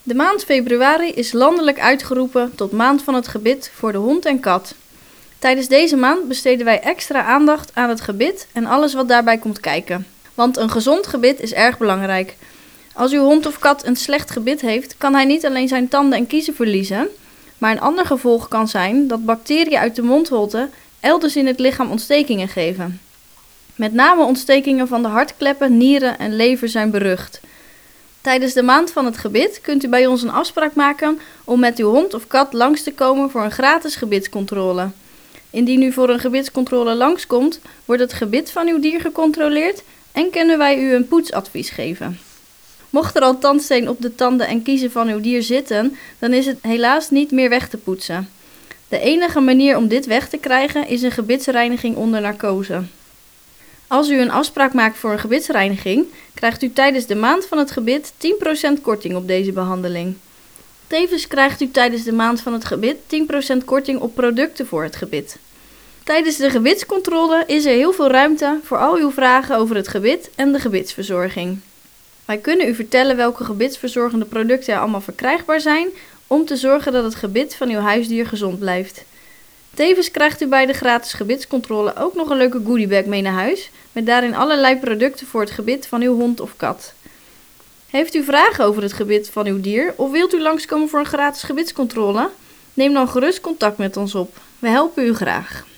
De maand februari is landelijk uitgeroepen tot maand van het gebit voor de hond en kat. Tijdens deze maand besteden wij extra aandacht aan het gebit en alles wat daarbij komt kijken. Want een gezond gebit is erg belangrijk. Als uw hond of kat een slecht gebit heeft, kan hij niet alleen zijn tanden en kiezen verliezen, maar een ander gevolg kan zijn dat bacteriën uit de mondholte elders in het lichaam ontstekingen geven. Met name ontstekingen van de hartkleppen, nieren en lever zijn berucht. Tijdens de maand van het gebit kunt u bij ons een afspraak maken om met uw hond of kat langs te komen voor een gratis gebitscontrole. Indien u voor een gebitscontrole langskomt, wordt het gebit van uw dier gecontroleerd en kunnen wij u een poetsadvies geven. Mocht er al tandsteen op de tanden en kiezen van uw dier zitten, dan is het helaas niet meer weg te poetsen. De enige manier om dit weg te krijgen is een gebitsreiniging onder narcose. Als u een afspraak maakt voor een gebitsreiniging, krijgt u tijdens de maand van het gebit 10% korting op deze behandeling. Tevens krijgt u tijdens de maand van het gebit 10% korting op producten voor het gebit. Tijdens de gebitscontrole is er heel veel ruimte voor al uw vragen over het gebit en de gebitsverzorging. Wij kunnen u vertellen welke gebitsverzorgende producten er allemaal verkrijgbaar zijn om te zorgen dat het gebit van uw huisdier gezond blijft. Tevens krijgt u bij de gratis gebitscontrole ook nog een leuke goodiebag mee naar huis, met daarin allerlei producten voor het gebit van uw hond of kat. Heeft u vragen over het gebit van uw dier of wilt u langskomen voor een gratis gebitscontrole? Neem dan gerust contact met ons op. We helpen u graag.